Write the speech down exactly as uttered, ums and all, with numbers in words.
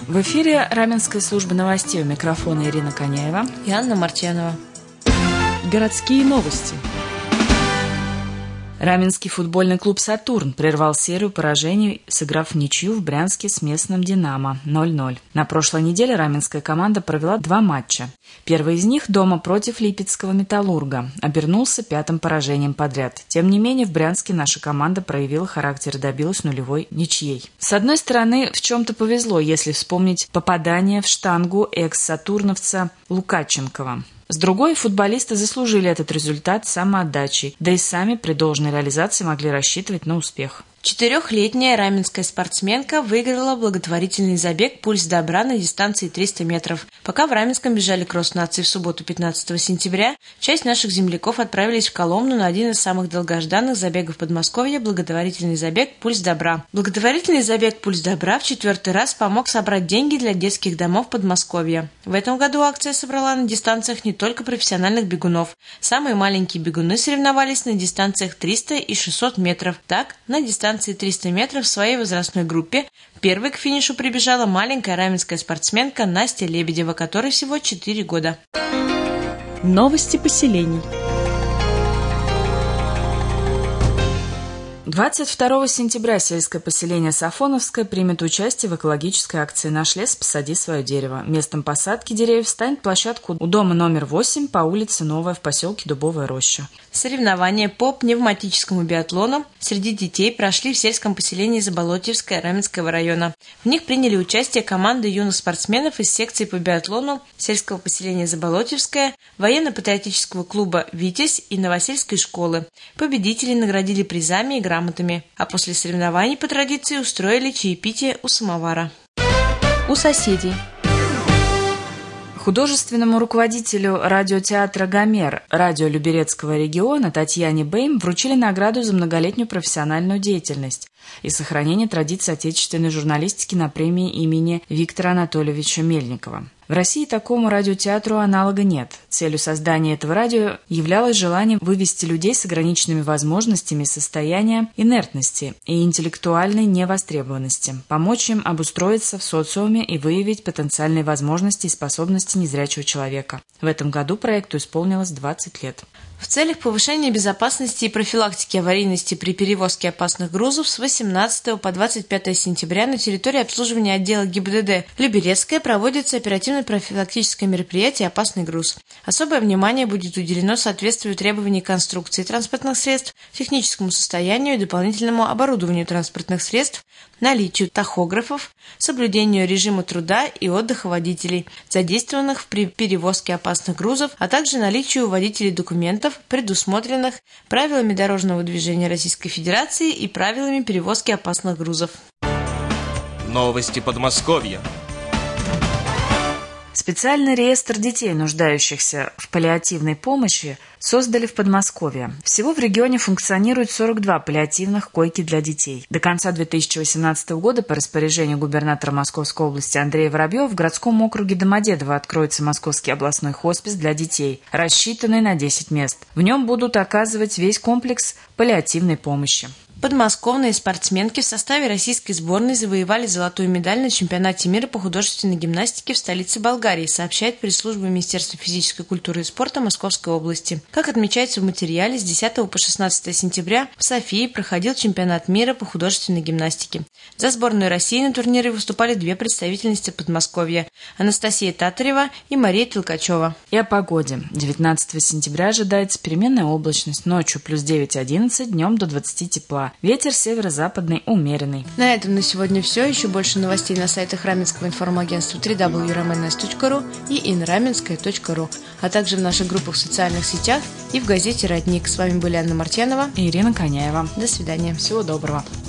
В эфире Раменская служба новостей. У микрофона Ирина Коняева и Анна Мартьянова. Городские новости. Раменский футбольный клуб «Сатурн» прервал серию поражений, сыграв в ничью в Брянске с местным «Динамо» ноль ноль. На прошлой неделе раменская команда провела два матча. Первый из них дома против липецкого «Металлурга» обернулся пятым поражением подряд. Тем не менее, в Брянске наша команда проявила характер и добилась нулевой ничьей. С одной стороны, в чем-то повезло, если вспомнить попадание в штангу экс-сатурновца Лукаченкова. С другой, футболисты заслужили этот результат самоотдачей, да и сами при должной реализации могли рассчитывать на успех. Четырехлетняя раменская спортсменка выиграла благотворительный забег «Пульс добра» на дистанции триста метров. Пока в Раменском бежали кросс нации в субботу пятнадцатого сентября, часть наших земляков отправились в Коломну на один из самых долгожданных забегов Подмосковья – благотворительный забег «Пульс добра». Благотворительный забег «Пульс добра» в четвертый раз помог собрать деньги для детских домов Подмосковья. В этом году акция собрала на дистанциях не только профессиональных бегунов. Самые маленькие бегуны соревновались на дистанциях триста и шестьсот метров. Так, на дистанции триста метров в своей возрастной группе первой к финишу прибежала маленькая раменская спортсменка Настя Лебедева, которой всего четыре года. Новости поселений. двадцать второго сентября сельское поселение Сафоновское примет участие в экологической акции «Наш лес. Посади свое дерево». Местом посадки деревьев станет площадка у дома номер восемь по улице Новая в поселке Дубовая Роща. Соревнования по пневматическому биатлону среди детей прошли в сельском поселении Заболотьевское Раменского района. В них приняли участие команды юных спортсменов из секции по биатлону сельского поселения Заболотьевское, военно-патриотического клуба «Витязь» и Новосельской школы. Победителей наградили призами и грамотами, а после соревнований по традиции устроили чаепитие у самовара. У соседей. Художественному руководителю радиотеатра «Гомер» радио Люберецкого региона Татьяне Бэйм вручили награду за многолетнюю профессиональную деятельность и сохранение традиций отечественной журналистики на премии имени Виктора Анатольевича Мельникова. В России такому радиотеатру аналога нет. Целью создания этого радио являлось желание вывести людей с ограниченными возможностями из состояния инертности и интеллектуальной невостребованности, помочь им обустроиться в социуме и выявить потенциальные возможности и способности незрячего человека. В этом году проекту исполнилось двадцать лет. В целях повышения безопасности и профилактики аварийности при перевозке опасных грузов с восемнадцатого по двадцать пятое сентября на территории обслуживания отдела ГИБДД Люберецкая проводится оперативно-профилактическое мероприятие «Опасный груз». Особое внимание будет уделено соответствию требований конструкции транспортных средств, техническому состоянию и дополнительному оборудованию транспортных средств, наличию тахографов, соблюдению режима труда и отдыха водителей, задействованных при перевозке опасных грузов, а также наличию у водителей документов, предусмотренных правилами дорожного движения Российской Федерации и правилами перевозки опасных грузов. Новости Подмосковья. Специальный реестр детей, нуждающихся в паллиативной помощи, создали в Подмосковье. Всего в регионе функционирует сорок два паллиативных койки для детей. До конца две тысячи восемнадцатого года по распоряжению губернатора Московской области Андрея Воробьева в городском округе Домодедово откроется Московский областной хоспис для детей, рассчитанный на десять мест. В нем будут оказывать весь комплекс паллиативной помощи. Подмосковные спортсменки в составе российской сборной завоевали золотую медаль на чемпионате мира по художественной гимнастике в столице Болгарии, сообщает пресс-служба Министерства физической культуры и спорта Московской области. Как отмечается в материале, с десятого по шестнадцатое сентября в Софии проходил чемпионат мира по художественной гимнастике. За сборную России на турнире выступали две представительницы Подмосковья – Анастасия Татарева и Мария Толкачева. И о погоде. девятнадцатого сентября ожидается переменная облачность, ночью плюс девять-одиннадцать, днем до двадцати тепла. Ветер северо-западный умеренный. На этом на сегодня все. Еще больше новостей на сайтах Раменского информагентства дабл ю дабл ю дабл ю точка рamenes точка ру и инрamenская точка ру, а также в наших группах в социальных сетях и в газете «Родник». С вами были Анна Мартьянова и Ирина Коняева. До свидания. Всего доброго.